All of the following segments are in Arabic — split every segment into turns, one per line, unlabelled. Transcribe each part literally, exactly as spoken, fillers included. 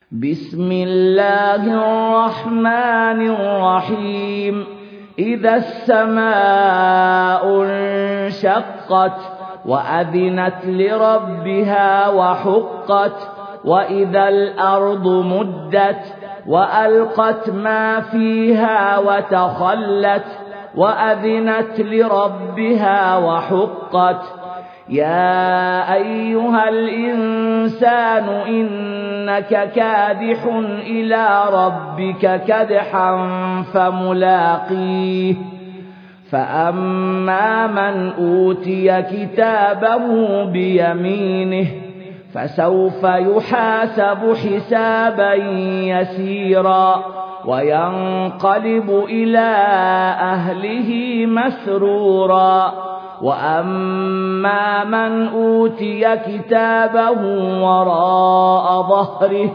بسم الله الرحمن الرحيم إذا السماء انشقت وأذنت لربها وحقت وإذا الأرض مدت وألقت ما فيها وتخلت وأذنت لربها وحقت يا أيها الإنسان إنك كادح إلى ربك كدحا فملاقيه فأما من أوتي كتابه بيمينه فسوف يحاسب حسابا يسيرا وينقلب إلى أهله مسرورا وأما من أوتي كتابه وراء ظهره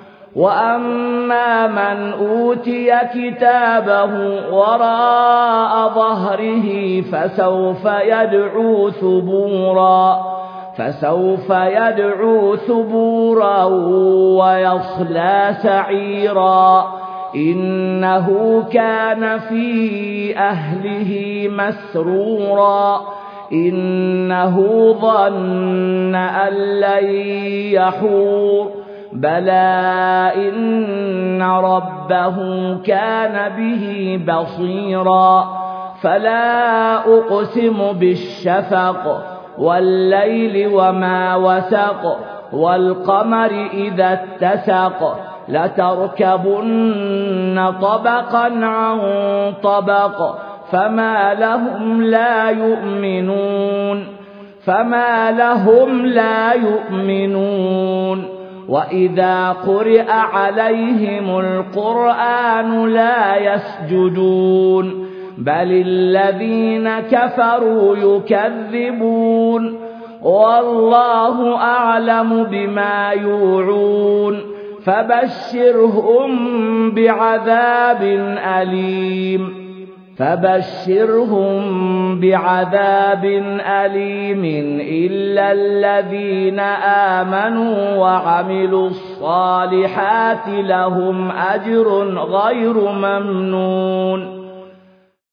وأما من أوتي كتابه وراء ظهره فسوف يدعو ثبورا فسوف يدعو ثبورا ويصلى سعيرا إنه كان في أهله مسرورا إنه ظن أن لن يحور بلى إن ربه كان به بصيرا فلا أقسم بالشفق والليل وما وسق والقمر إذا اتسق لتركبن طبقا عن طبق فما لهم لا يؤمنون فما لهم لا يؤمنون وإذا قرئ عليهم القرآن لا يسجدون بل الذين كفروا يكذبون والله أعلم بما يوعون فبشرهم بعذاب أليم فبشرهم بعذاب أليم إلا الذين آمنوا وعملوا الصالحات لهم أجر غير ممنون